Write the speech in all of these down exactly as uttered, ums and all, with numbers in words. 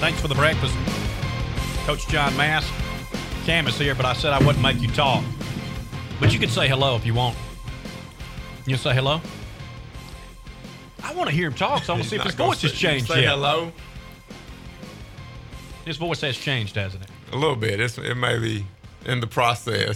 Thanks for the breakfast. Coach John Mass. Cam is here, but I said I wouldn't make you talk. But you can say hello if you want. You say hello? I want to hear him talk, so I want to see if his voice has changed say yet. hello? His voice has changed, hasn't it? A little bit. It's, it may be in the process.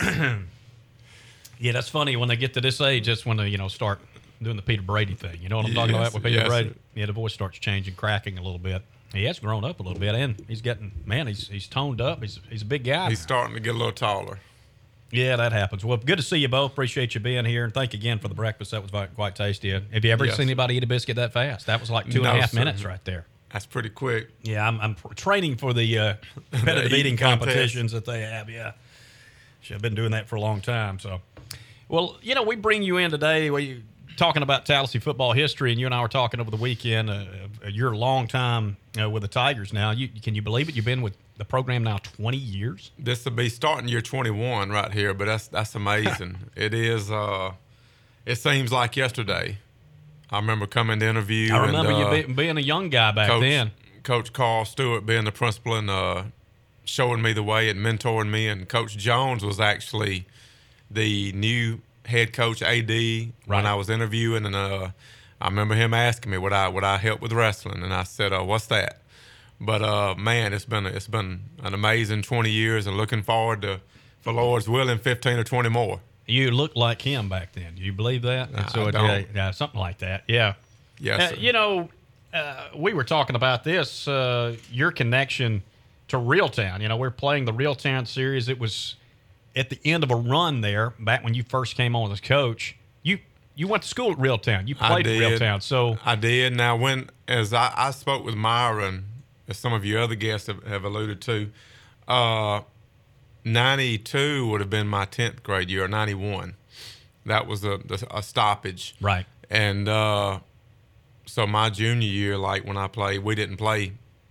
Yeah, that's funny. When they get to this age, that's when they, you know, start doing the Peter Brady thing. You know what I'm talking Yes, about with Peter yes. Brady? Yeah, the voice starts changing, cracking a little bit. He has grown up a little bit, and he's getting, man, he's he's toned up. He's he's a big guy. He's starting to get a little taller. Yeah, that happens. Well, good to see you both. Appreciate you being here, and thank you again for the breakfast. That was quite, quite tasty. Have you ever Yes. seen anybody eat a biscuit that fast? That was like two No, and a half sir. minutes right there. That's pretty quick. Yeah, I'm, I'm pr- training for the uh, competitive The eating eating contest. competitions that they have. Yeah, I've been doing that for a long time. So, well, you know, we bring you in today. We talking about Tallahassee football history, and you and I were talking over the weekend. Uh, you're a long time uh, with the Tigers now. You can you believe it? You've been with the program now twenty years. This will be starting year twenty-one right here, but that's that's amazing. It is. Uh, it seems like yesterday. I remember coming to interview. I remember and, uh, you be, being a young guy back Coach, then. Coach Carl Stewart being the principal and uh, showing me the way and mentoring me. And Coach Jones was actually the new head coach A D Right. when I was interviewing. And uh, I remember him asking me would I would I help with wrestling, and I said, uh, "What's that?" But uh, man, it's been it's been an amazing twenty years, and looking forward to, for Lord's willing, fifteen or twenty more. You looked like him back then. Do you believe that? I so it- don't. Yeah, yeah, something like that. Yeah. Yes, Uh, sir. you know, uh, we were talking about this, uh, your connection to Reeltown. You know, we're playing the Reeltown series. It was at the end of a run there, back when you first came on as coach. You you went to school at Reeltown. You I played at did. Reeltown. So, I did. Now, when as I, I spoke with Myron, as some of your other guests have, have alluded to, uh, ninety-two would have been my tenth grade year, or ninety-one. That was a, a stoppage. right. And uh, so my junior year, like when I played, we didn't play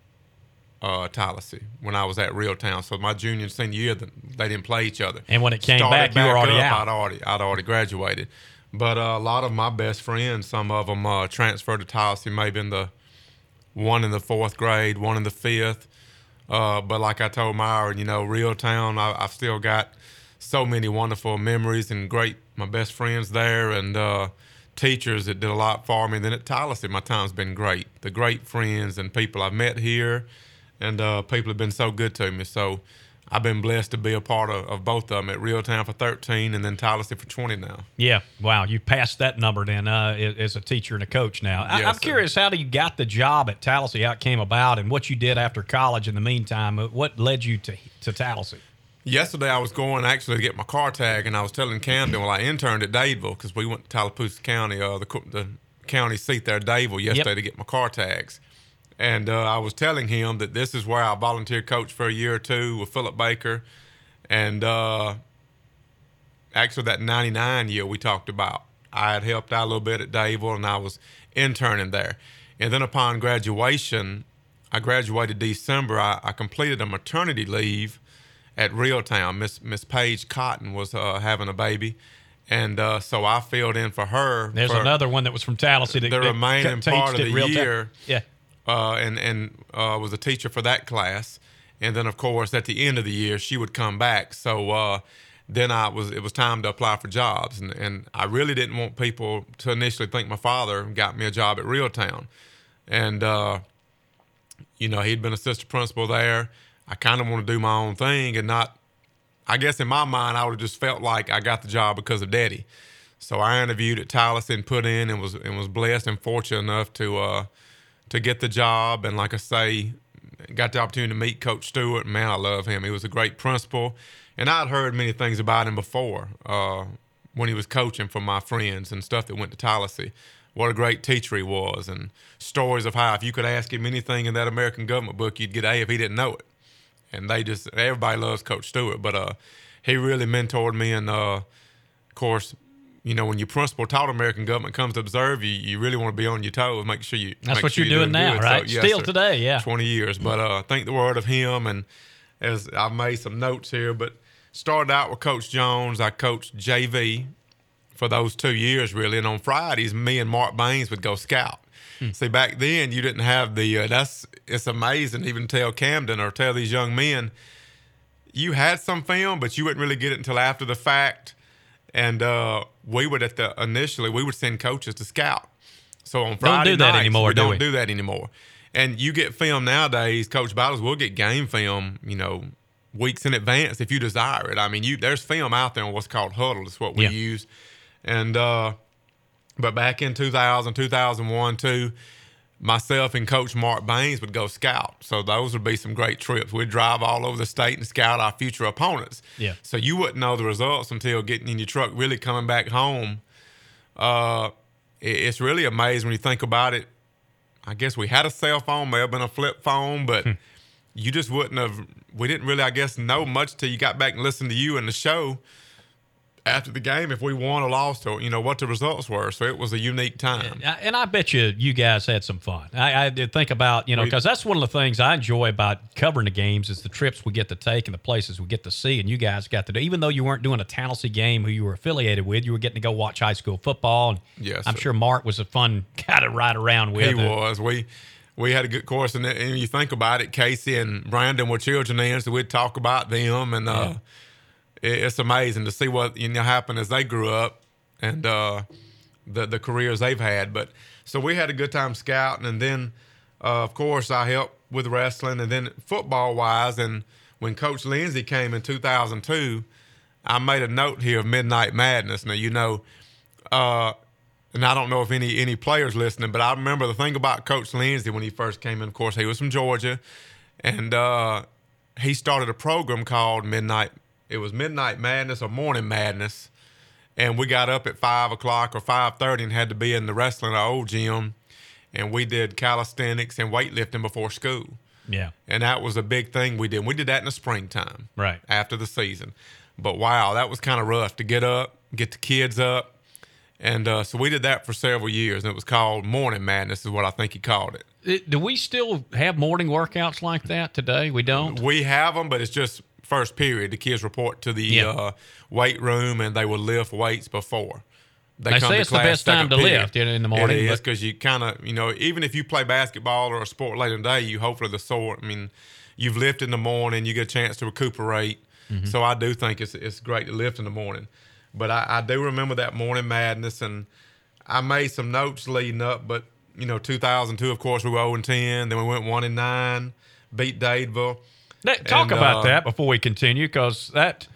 uh, Tallahassee when I was at Reeltown. So my junior and senior year, they didn't play each other. And when it came Started back, you were already up, out. I'd already, I'd already graduated. But uh, a lot of my best friends, some of them uh, transferred to Tallahassee, maybe in the one in the fourth grade, one in the fifth. Uh, but like I told Myron, you know, Reeltown, I, I've still got so many wonderful memories and great, my best friends there, and uh, teachers that did a lot for me. Then at Tallahassee, my time's been great. The great friends and people I've met here, and uh, people have been so good to me. So I've been blessed to be a part of, of both of them at Reeltown for thirteen and then Tallahassee for twenty now. Yeah. Wow. You passed that number then uh, as a teacher and a coach now. I, Yes, I'm sir. curious how you got the job at Tallahassee, how it came about, and what you did after college in the meantime. What led you to, to Tallahassee? Yesterday, I was going actually to get my car tag, and I was telling Camden, well, I interned at Dadeville because we went to Tallapoosa County, uh, the, co- the county seat there, Dadeville, yesterday Yep. to get my car tags. And uh, I was telling him that this is where I volunteered coach for a year or two with Philip Baker. And uh, actually, that ninety-nine year we talked about, I had helped out a little bit at Dadeville, and I was interning there. And then upon graduation, I graduated December. I, I completed a maternity leave at Reeltown. Miss Miss Paige Cotton was uh, having a baby, and uh, so I filled in for her. There's for another one that was from Tallahassee. That, the that remaining teached part of at the Reeltown. year, Yeah. uh, and and uh, was a teacher for that class. And then, of course, at the end of the year, she would come back. So uh, then I was it was time to apply for jobs, and and I really didn't want people to initially think my father got me a job at Reeltown, and uh, you know, he'd been assistant principal there. I kind of want to do my own thing and not, I guess in my mind, I would have just felt like I got the job because of Daddy. So I interviewed at Tallahassee and put in and was and was blessed and fortunate enough to uh, to get the job. And like I say, got the opportunity to meet Coach Stewart. Man, I love him. He was a great principal. And I'd heard many things about him before uh, when he was coaching from my friends and stuff that went to Tallahassee. What a great teacher he was, and stories of how if you could ask him anything in that American government book, you'd get A if he didn't know it. And they just, everybody loves Coach Stewart, but uh, he really mentored me. And uh, of course, you know, when your principal taught American government comes to observe you, you really want to be on your toes, make sure you. That's make what sure you're doing now, good. right? So, yes, Still sir. today, yeah. twenty years. But uh, think the word of him, and as I've made some notes here, but started out with Coach Jones. I coached J V for those two years, really. And on Fridays, me and Mark Baines would go scout. Hmm. See, back then you didn't have the. Uh, that's it's amazing to even tell Camden or tell these young men. You had some film, but you wouldn't really get it until after the fact. And uh, we would at the initially we would send coaches to scout. So on Friday don't do that nights, anymore, we do don't we? do that anymore. And you get film nowadays. Coach Battles will get game film. You know, weeks in advance if you desire it. I mean, you there's film out there on what's called Huddle. It's what we Yeah. use. And uh, but back in two thousand, two thousand one, two. Myself and Coach Mark Baines would go scout. So those would be some great trips. We'd drive all over the state and scout our future opponents. Yeah. So you wouldn't know the results until getting in your truck, really coming back home. Uh, it, it's really amazing when you think about it. I guess we had a cell phone, may have been a flip phone, but you just wouldn't have – we didn't really, I guess, know much till you got back and listened to you and the show after the game if we won or lost or, you know, what the results were. So it was a unique time. And I, and I bet you you guys had some fun. I, I did think about, you know, We- because that's one of the things I enjoy about covering the games is the trips we get to take and the places we get to see. And you guys got to do, even though you weren't doing a Tallahassee game who you were affiliated with, you were getting to go watch high school football. And Yes, I'm sir. sure Mark was a fun guy to ride around with. He Uh, was. We we had a good course, and, and you think about it, Casey and Brandon were children then, so we'd talk about them, and uh, it, it's amazing to see what you know happened as they grew up and uh, the the careers they've had. But so we had a good time scouting, and then uh, of course I helped with wrestling, and then football wise, and when Coach Lindsay came in two thousand two, I made a note here of Midnight Madness. Now you know. Uh, And I don't know if any any players listening, but I remember the thing about Coach Lindsay when he first came in. Of course, he was from Georgia, and uh, he started a program called Midnight. It was Midnight Madness or Morning Madness, and we got up at five o'clock or five thirty and had to be in the wrestling our old gym, and we did calisthenics and weightlifting before school. Yeah. And that was a big thing we did. We did that in the springtime, Right. after the season. But wow, that was kind of rough to get up, get the kids up. And uh, so we did that for several years, and it was called Morning Madness is what I think he called it. It- do we still have morning workouts like that today? We don't? We have them, but it's just first period. The kids report to the Yeah. uh, weight room, and they will lift weights before. They come say to it's the class best time second to period. lift in, in the morning. It is but- because you kind of, you know, even if you play basketball or a sport later in the day, you hopefully the sore. I mean, you've lifted in the morning, you get a chance to recuperate. Mm-hmm. So I do think it's it's great to lift in the morning. But I, I do remember that Morning Madness, and I made some notes leading up. But you know, two thousand two, of course, we were oh and ten. Then we went one and nine, beat Dadeville. That- Talk And, about uh, that before we continue, because that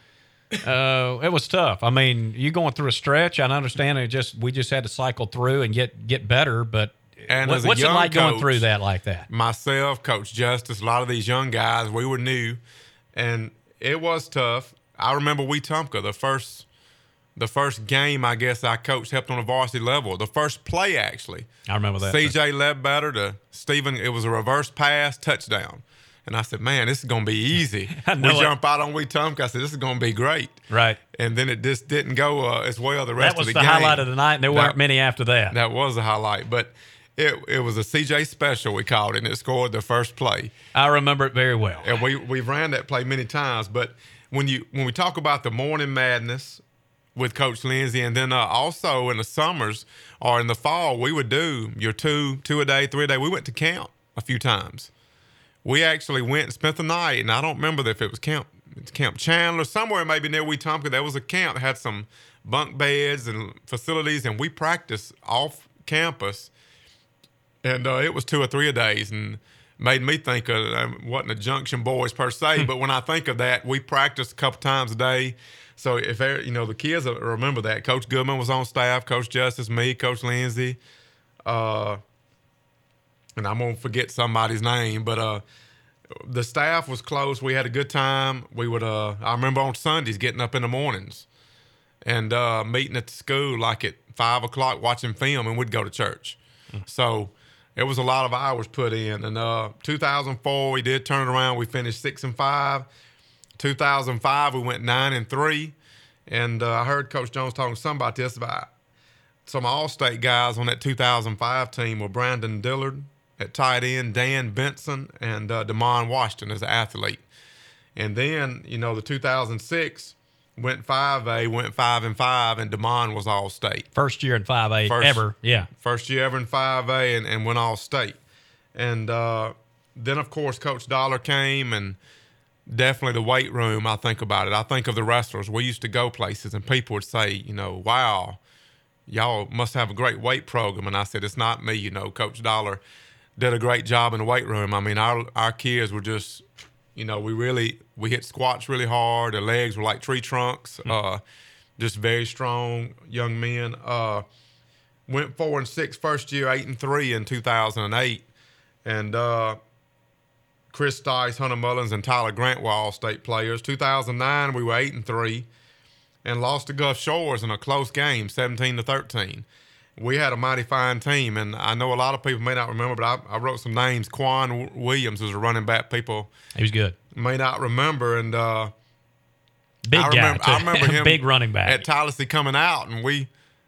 uh, it was tough. I mean, you going through a stretch. I understand it. Just we just had to cycle through and get get better. But And what- as a what's it young like going coach, through that like that? Myself, Coach Justice, a lot of these young guys, we were new, and it was tough. I remember Wetumpka, the first the first game I guess I coached, helped on a varsity level. The first play actually. I remember that. C J Ledbetter to Stephen, it was a reverse pass touchdown. And I said, man, this is going to be easy. I We know it. jump out on Wetumpka. I said, this is going to be great. Right. And then it just didn't go uh, as well the rest That was of the, the, game. highlight of the night, and there That- weren't many after that. That was a highlight. But it it was a C J special, we called it, and it scored the first play. I remember it very well. And we we ran that play many times. But when you when we talk about the Morning Madness with Coach Lindsay, and then uh, also in the summers or in the fall, we would do your two two a day, three a day. We went to camp a few times. We actually went and spent the night, and I don't remember if it was Camp Camp Chandler, somewhere maybe near Wetumpka. There was a camp that had some bunk beds and facilities, and we practiced off campus. And uh, it was two or three a days, and made me think of um, wasn't a Junction Boys per se, but when I think of that, we practiced a couple times a day. So if there- you know the kids remember that, Coach Goodman was on staff, Coach Justice, me, Coach Lindsay, uh, and I'm gonna forget somebody's name, but uh, the staff was close. We had a good time. We would uh, I remember on Sundays getting up in the mornings and uh, meeting at the school like at five o'clock, watching film, and we'd go to church. So it was a lot of hours put in. And uh, two thousand four, we did turn it around. We finished six and five. two thousand five, we went nine and three. And uh, I heard Coach Jones talking to some about this about some All-State guys on that two thousand five team were Brandon Dillard at tight end, Dan Benson, and uh, Damon Washington as an athlete. And then, you know, the two thousand six, went five A, went five and five, and DeMond was all state. First year in five A First, ever, yeah. First year ever in five A, and, and went all state. And uh, then, of course, Coach Dollar came, and definitely the weight room, I think about it. I think of the wrestlers. We used to go places, and people would say, you know, wow, y'all must have a great weight program. And I said, it's not me, you know. Coach Dollar did a great job in the weight room. I mean, our our kids were just, you know, we really, we hit squats really hard. Their legs were like tree trunks. Mm-hmm. Uh, just very strong young men. Uh, went four and six first year, eight and three in two thousand eight. And uh, Chris Stice, Hunter Mullins, and Tyler Grant were all state players. two thousand nine, we were eight and three, and lost to Gulf Shores in a close game, seventeen to thirteen. We had a mighty fine team, and I know a lot of people may not remember, but I, I wrote some names. Quan Williams was a running back. People he was good. May not remember, and uh, big I guy, remember, too. I remember him big running back at Tallahassee coming out, and we.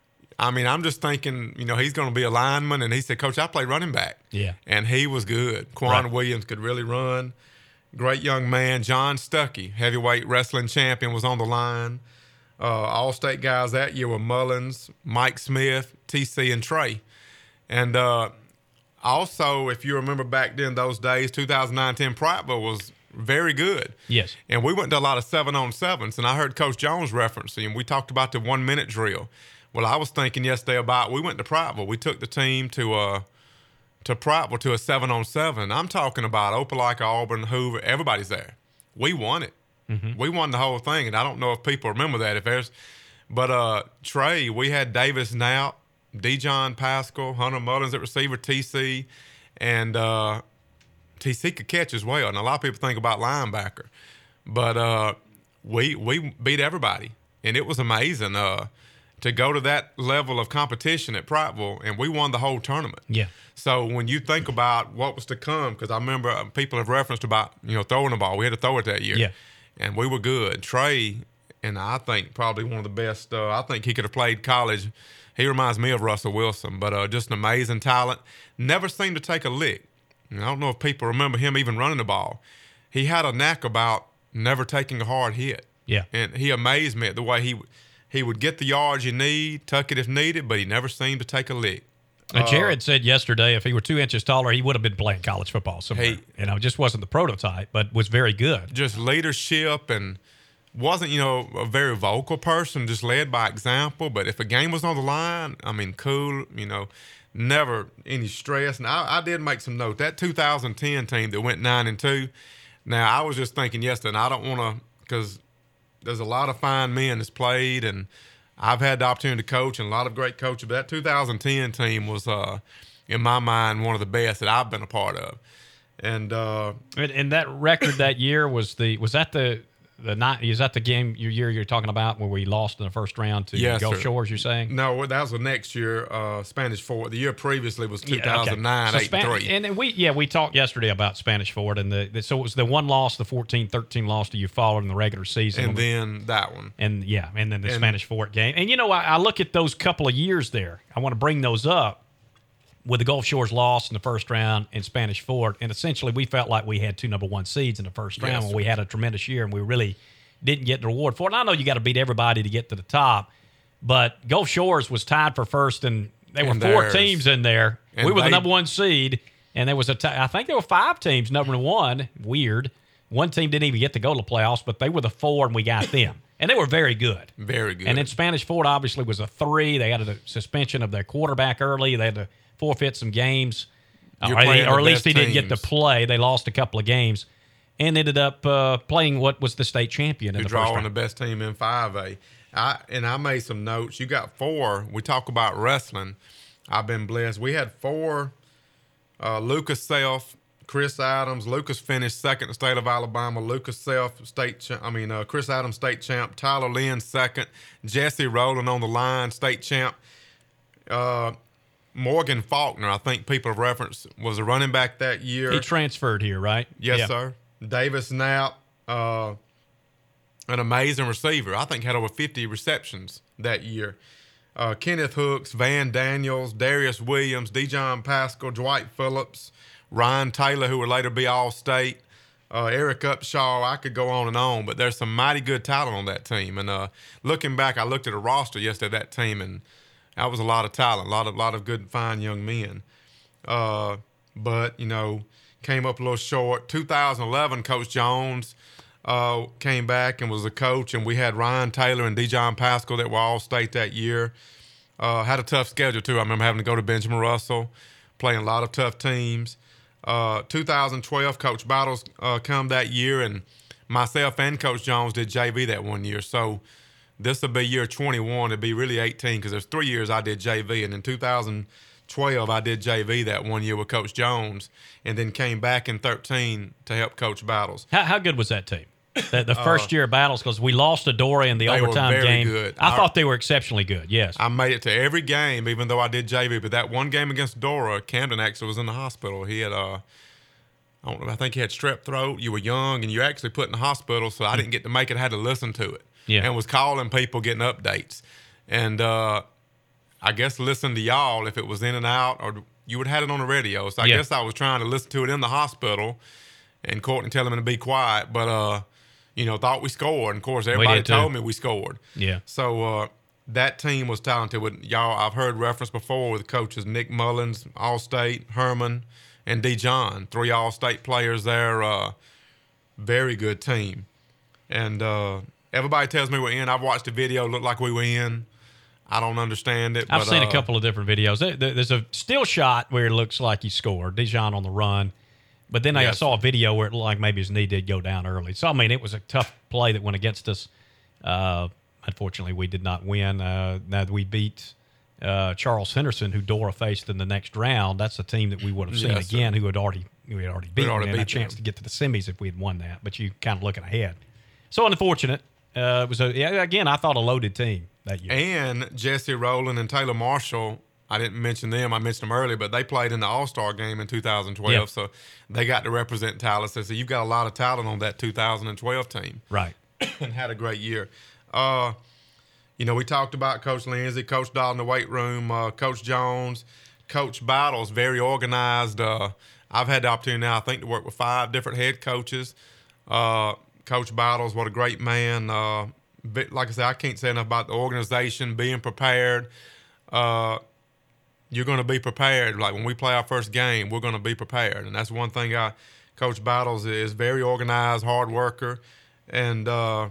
I mean, I'm just thinking, you know, he's going to be a lineman, and he said, "Coach, I play running back." Yeah, and he was good. Quan right. Williams could really run. Great young man. John Stuckey, heavyweight wrestling champion, was on the line. Uh, all-state guys that year were Mullins, Mike Smith, T C, and Trey. And uh, also, if you remember back then, those days, two thousand nine ten Prattville was very good. Yes. And we went to a lot of seven-on-sevens, and I heard Coach Jones referencing, and we talked about the one-minute drill. Well, I was thinking yesterday about, we went to Prattville. We took the team to uh, to Prattville to a seven-on-seven. I'm talking about Opelika, Auburn, Hoover, everybody's there. We won it. Mm-hmm. We won the whole thing, and I don't know if people remember that. If there's, But uh, Trey, we had Davis Knapp, Dejon Pascal, Hunter Mullins at receiver, T C, and uh, T C could catch as well. And a lot of people think about linebacker. But uh, we we beat everybody, and it was amazing. Uh, to go to that level of competition at Prattville, and we won the whole tournament. Yeah. So when you think about what was to come, because I remember people have referenced about, you know, throwing the ball. We had to throw it that year. Yeah. And we were good. Trey, and I think probably one of the best. Uh, I think he could have played college. He reminds me of Russell Wilson, but uh, just an amazing talent. Never seemed to take a lick. And I don't know if people remember him even running the ball. He had a knack about never taking a hard hit. Yeah. And he amazed me at the way he – He would get the yards you need, tuck it if needed, but he never seemed to take a lick. Uh, Jared said yesterday if he were two inches taller, he would have been playing college football somewhere. He, you know, just wasn't the prototype, but was very good. Just leadership, and wasn't, you know, a very vocal person, just led by example. But if a game was on the line, I mean, cool, you know, never any stress. And I, I did make some note. That two thousand ten team that went nine and two, now I was just thinking yesterday, and I don't want to, because – there's a lot of fine men that's played, and I've had the opportunity to coach and a lot of great coaches. But that two thousand ten team was, uh, in my mind, one of the best that I've been a part of. And uh, and, and that record that year was the was that the the night is that the game your year you're talking about where we lost in the first round to yes, Gulf sir. Shores? You're saying no, that was the next year. Uh, Spanish Fort. The year previously was two thousand nine, yeah, okay. so eight Span- and three. And then we yeah we talked yesterday about Spanish Fort, and the, the so it was the one loss, the fourteen thirteen loss to you followed in the regular season, and then that one, and yeah, and then the and, Spanish Fort game. And you know, I, I look at those couple of years there. I want to bring those up with the Gulf Shores loss in the first round and Spanish Fort, and essentially we felt like we had two number one seeds in the first round yes, when sir. we had a tremendous year, and we really didn't get the reward for it. And I know you got to beat everybody to get to the top, but Gulf Shores was tied for first, and there were and four theirs. teams in there. And we were they, the number one seed, and there was a t- I think there were five teams number one. Weird. One team didn't even get to go to the playoffs, but they were the four, and we got them. And they were very good. Very good. And then Spanish Fort obviously was a three. They had a suspension of their quarterback early. They had to forfeit some games, You're or, playing or the at least best he didn't get to teams. play. They lost a couple of games and ended up uh, playing what was the state champion in You're the first drawing round. the best team in five A. I, and I made some notes. You got four. We talk about wrestling. I've been blessed. We had four. Uh, Lucas Self, Chris Adams. Lucas finished second in the state of Alabama. Lucas Self, state champ. I mean, uh, Chris Adams, state champ. Tyler Lynn, second. Jesse Rowland on the line, state champ. Uh, Morgan Faulkner, I think people have referenced, was a running back that year. He transferred here, right? Yes, yeah. sir. Davis Knapp, uh, an amazing receiver. I think had over fifty receptions that year. Uh, Kenneth Hooks, Van Daniels, Darius Williams, Dejon Pascal, Dwight Phillips, Ryan Taylor, who would later be All-State, uh, Eric Upshaw. I could go on and on, but there's some mighty good talent on that team. And uh, looking back, I looked at a roster yesterday of that team, and that was a lot of talent, a lot of lot of good, fine young men. Uh, but you know, came up a little short. two thousand eleven, Coach Jones uh, came back and was the coach, and we had Ryan Taylor and Dejon Pascal that were all state that year. Uh, had a tough schedule too. I remember having to go to Benjamin Russell, playing a lot of tough teams. Uh, two thousand twelve, Coach Battles uh, come that year, and myself and Coach Jones did J V that one year. So this will be year twenty-one. It'll be really eighteen because there's three years I did J V, and in two thousand twelve I did J V that one year with Coach Jones, and then came back in thirteen to help Coach Battles. How, how good was that team? The, the first uh, year of Battles, because we lost to Dora in the they overtime were very game. Good. I, I thought I, they were exceptionally good. Yes, I made it to every game, even though I did J V. But that one game against Dora, Camden actually was in the hospital. He had uh, I don't know, I think he had strep throat. You were young, and you actually put in the hospital, so I didn't get to make it. I had to listen to it, yeah, and was calling people, getting updates, and uh, I guess listen to y'all if it was in and out, or you would have had it on the radio. So I yeah. guess I was trying to listen to it in the hospital, and Courtney telling me to be quiet, but uh. You know, thought we scored. And, of course, everybody told me we scored. Yeah. So uh, that team was talented. With y'all, I've heard reference before with coaches Nick Mullins, All-State, Herman, and Dejon. Three All-State players there. Uh, very good team. And uh, everybody tells me we're in. I've watched the video. Looked like we were in. I don't understand it. I've but, seen uh, a couple of different videos. There's a still shot where it looks like he scored. Dejon on the run. But then yes. I saw a video where it looked like maybe his knee did go down early. So, I mean, it was a tough play that went against us. Uh, unfortunately, we did not win. Uh, now that we beat uh, Charles Henderson, who Dora faced in the next round, that's a team that we would have seen yes, again sir. who had already who had already beaten already and had a beat chance them. to get to the semis if we had won that. But you kind of looking ahead. So, unfortunate. Uh, it was, a, yeah, again, I thought a loaded team that year. And Jesse Rowland and Taylor Marshall, I didn't mention them. I mentioned them earlier, but they played in the All-Star game in two thousand twelve, yep. so they got to represent Tallahassee. So you've got a lot of talent on that two thousand twelve team. Right. And had a great year. Uh, you know, we talked about Coach Lindsay, Coach Dodd in the weight room, uh, Coach Jones, Coach Battles, very organized. Uh, I've had the opportunity now, I think, to work with five different head coaches. Uh, Coach Battles, what a great man. Uh, like I said, I can't say enough about the organization, being prepared. Uh, You're going to be prepared. Like when we play our first game, we're going to be prepared. And that's one thing I, Coach Battles is very organized, hard worker. And uh,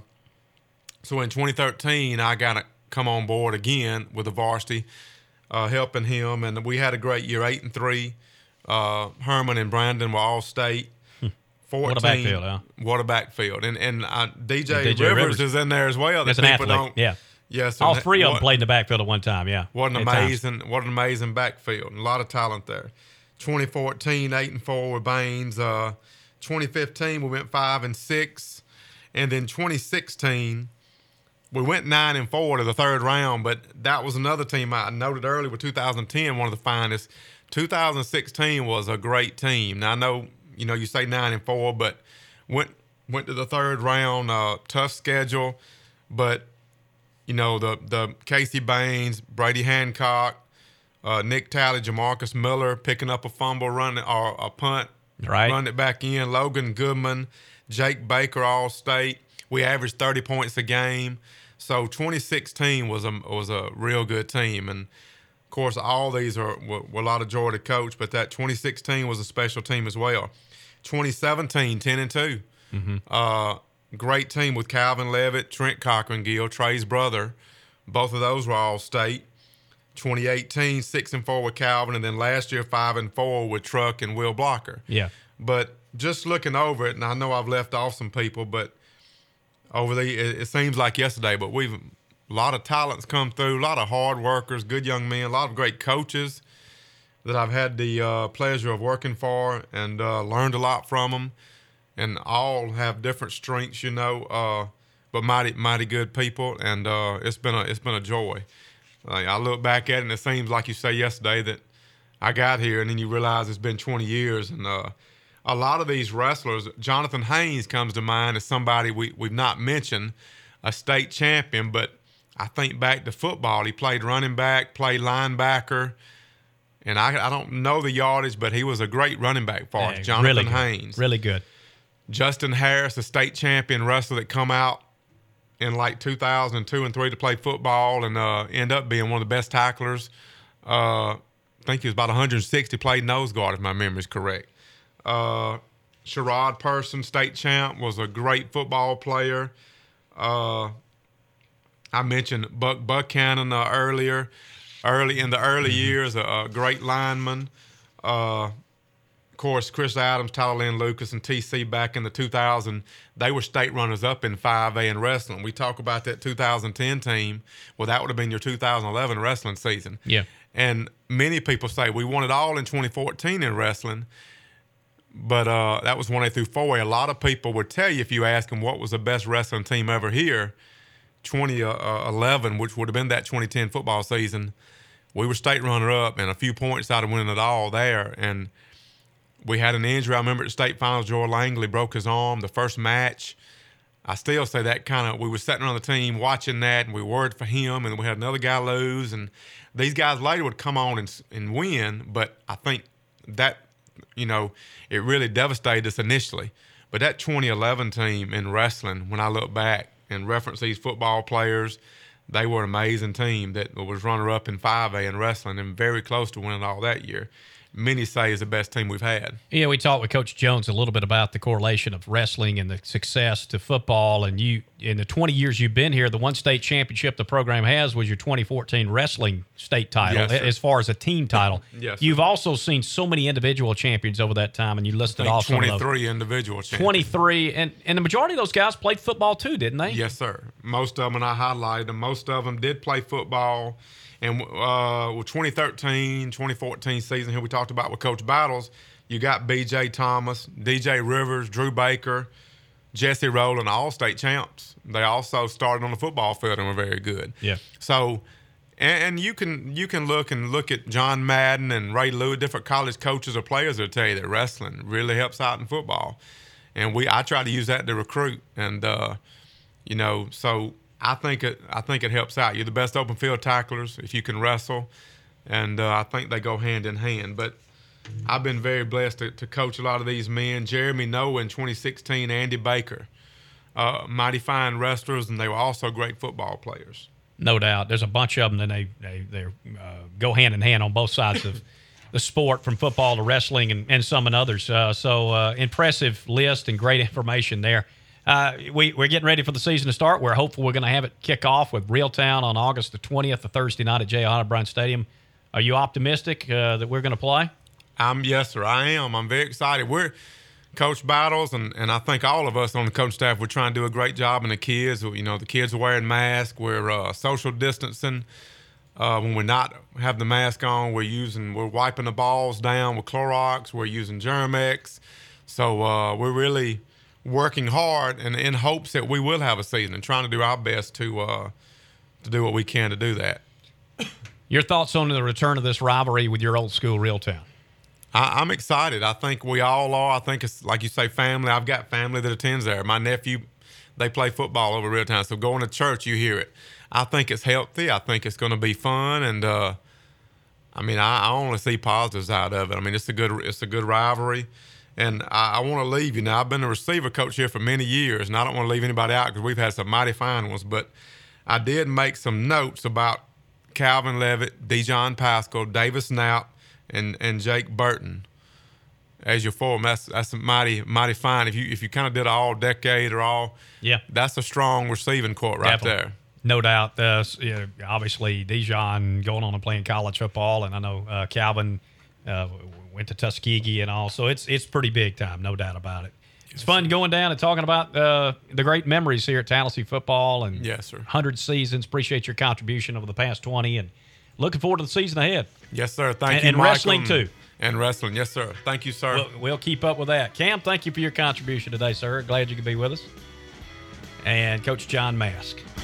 so in twenty thirteen, I got to come on board again with the varsity, uh, helping him. And we had a great year, eight and three. Uh, Herman and Brandon were all state. fourteen, what a backfield, huh? What a backfield. And, and uh, D J, D J Rivers, Rivers is in there as well. As an people athlete, don't, yeah. Yes, all three of what, them played in the backfield at one time. Yeah, what an at amazing, times. what an amazing backfield, and a lot of talent there. twenty fourteen, eight and four with Baines. Uh, twenty fifteen, we went five and six, and then twenty sixteen, we went nine and four to the third round. But that was another team I noted earlier with two thousand ten, one of the finest. two thousand sixteen was a great team. Now I know you know you say nine and four, but went went to the third round. Uh, tough schedule, but. You know, the the Casey Baines, Brady Hancock, uh, Nick Talley, Jamarcus Miller picking up a fumble, running or a punt, right. run it back in. Logan Goodman, Jake Baker, All-State. We averaged thirty points a game. So twenty sixteen was a was a real good team, and of course all these are were, were a lot of joy to coach. But that twenty sixteen was a special team as well. twenty seventeen, ten and two. Mm-hmm. Uh, Great team with Calvin Levitt, Trent Cochran-Gill, Trey's brother. Both of those were all state. twenty eighteen, six and four with Calvin, and then last year five and four with Truck and Will Blocker. Yeah. But just looking over it, and I know I've left off some people, but over the it, it seems like yesterday, but we've a lot of talents come through, a lot of hard workers, good young men, a lot of great coaches that I've had the uh, pleasure of working for and uh, learned a lot from them. And all have different strengths, you know, uh, but mighty, mighty good people, and uh, it's been a, it's been a joy. Like, I look back at it, and it seems like you say yesterday that I got here, and then you realize it's been twenty years. And uh, a lot of these wrestlers, Jonathan Haynes comes to mind as somebody we we've not mentioned, a state champion. But I think back to football, he played running back, played linebacker, and I I don't know the yardage, but he was a great running back for us, yeah, Jonathan really Haynes. Really good. Justin Harris, a state champion wrestler that come out in like two thousand two and three to play football and uh, end up being one of the best tacklers. Uh, I think he was about one hundred sixty, played nose guard if my memory is correct. Uh, Sherrod Person, state champ, was a great football player. Uh, I mentioned Buck Buchanan uh, earlier. Early in the early mm-hmm. years, a, a great lineman. Uh, of course, Chris Adams, Tyler Lynn Lucas, and T C back in the two thousand, they were state runners up in five A in wrestling. We talk about that two thousand ten team. Well, that would have been your two thousand eleven wrestling season. Yeah. And many people say we won it all in twenty fourteen in wrestling, but uh, that was one A through four A. A lot of people would tell you if you ask them what was the best wrestling team ever here, twenty eleven, which would have been that twenty ten football season. We were state runner-up and a few points out of winning it all there. And we had an injury. I remember at the state finals, Joel Langley broke his arm the first match. I still say that kind of – we were sitting around the team watching that, and we worried for him, and we had another guy lose. And these guys later would come on and, and win, but I think that, you know, it really devastated us initially. But that twenty eleven team in wrestling, when I look back and reference these football players – they were an amazing team that was runner-up in five A in wrestling and very close to winning all that year. Many say is the best team we've had. Yeah, we talked with Coach Jones a little bit about the correlation of wrestling and the success to football. And you, in the twenty years you've been here, the one state championship the program has was your twenty fourteen wrestling state title, yes, as far as a team title. Yes, You've also seen so many individual champions over that time, and you listed off some of those. twenty-three individual champions. twenty-three, and, and the majority of those guys played football too, didn't they? Yes, sir. Most of them, and I highlighted them, most of them did play football. And uh, with twenty thirteen, twenty fourteen season here we talked about with Coach Battles, you got B J Thomas, D J Rivers, Drew Baker, Jesse Rowland, all state champs. They also started on the football field and were very good. Yeah. So, and, and you can you can look and look at John Madden and Ray Lewis, different college coaches or players that tell you that wrestling really helps out in football. And we I try to use that to recruit. And, uh, you know, so – I think it. I think it helps out. You're the best open field tacklers if you can wrestle, and uh, I think they go hand in hand. But I've been very blessed to, to coach a lot of these men. Jeremy Noah in twenty sixteen, Andy Baker, uh, mighty fine wrestlers, and they were also great football players. No doubt. There's a bunch of them, and they they they uh, go hand in hand on both sides of the sport, from football to wrestling, and, and some and others. Uh, so uh, impressive list and great information there. Uh, we, we're getting ready for the season to start. We're hopeful we're going to have it kick off with Reeltown on August the twentieth, a Thursday night at J. Otterbrun Stadium. Are you optimistic uh, that we're going to play? Um, yes, sir, I am. I'm very excited. We're Coach Battles, and, and I think all of us on the coach staff, we're trying to do a great job. And the kids, you know, the kids are wearing masks. We're uh, social distancing. Uh, when we're not have the mask on, we're using, we're wiping the balls down with Clorox. We're using Germ-X. So uh, we're really working hard and in hopes that we will have a season and trying to do our best to uh, to do what we can to do that. Your thoughts on the return of this rivalry with your old school, Reeltown? I, I'm excited. I think we all are. I think it's, like you say, family. I've got family that attends there. My nephew, they play football over Reeltown, so going to church, you hear it. I think it's healthy. I think it's going to be fun, and uh, I mean, I, I only see positives out of it. I mean, it's a good it's a good rivalry. And I, I want to leave you now. I've been a receiver coach here for many years, and I don't want to leave anybody out because we've had some mighty fine ones. But I did make some notes about Calvin Levitt, Dejon Pascal, Davis Knapp, and and Jake Burton as your form. That's that's mighty mighty fine. If you if you kind of did an all decade or all, yeah, that's a strong receiving court right Definitely. there. No doubt. Uh, you know, obviously, Dejon going on and playing college football, and I know uh, Calvin. Uh, went to Tuskegee and all, so it's it's pretty big time, no doubt about it. It's yes, fun sir. going down and talking about uh, the great memories here at Tallahassee football and yes, sir. one hundred seasons. Appreciate your contribution over the past twenty, and looking forward to the season ahead. Yes, sir. Thank and, you, and Michael. wrestling too. And wrestling, yes, sir. Thank you, sir. We'll, we'll keep up with that. Cam, thank you for your contribution today, sir. Glad you could be with us. And Coach John Mask.